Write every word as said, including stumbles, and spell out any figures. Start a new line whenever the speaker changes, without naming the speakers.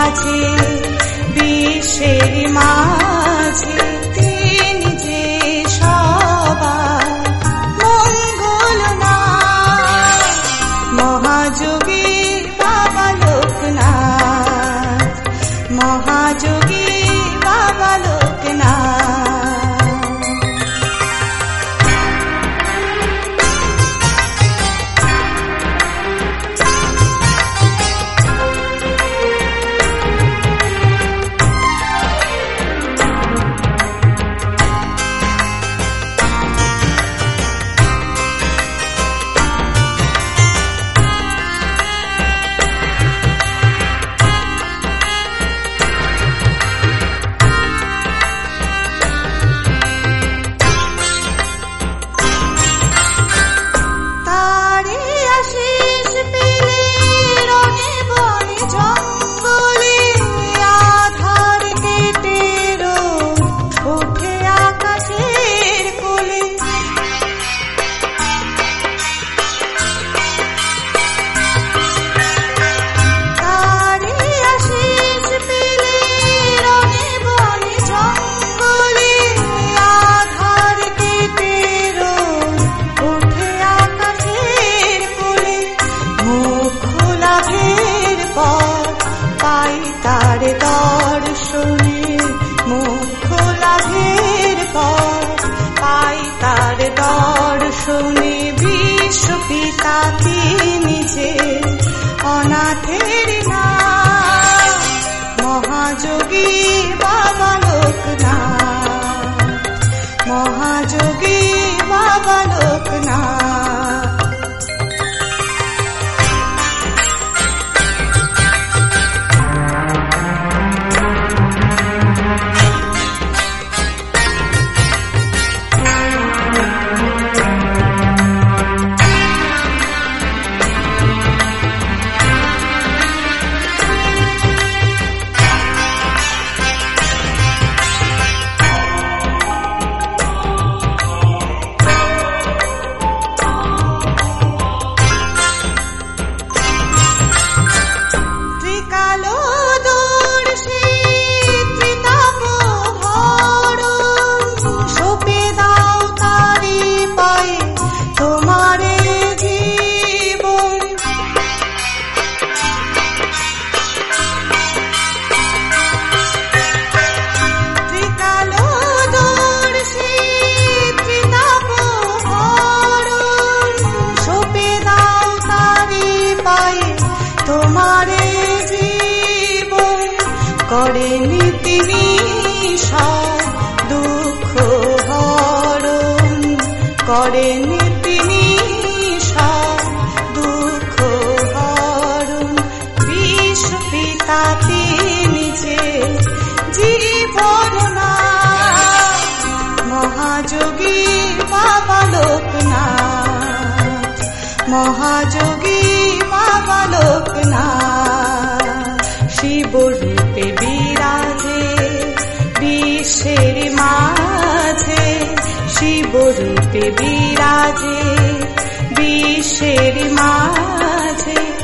বিরাজে বিশ্বের মাঝে, তিনি যে সবার মঙ্গলনাথ, মহাযোগী বাবা লোকনাথ, মহাযোগী বাবা লোকনাথ। দর্শনে বিশ্বপিতা তিনি যে অনাথের নাথ, মহাযোগী বাবা লোকনাথ, মহাযোগী বাবা লোকনাথ। করেনি তিনি সব দুঃখ হরণ, করেনি তিনি সব দুঃখ হরণ, বিশ্বপিতা তিনি যে জীবন নাথ, মহাযোগী বাবা লোকনাথ, মহাযোগী বাবা লোকনাথ। শিবরূপে বিরাজে বিশ্বের মাঝে, শিবরূপে বিরাজে বিশ্বের মাঝে,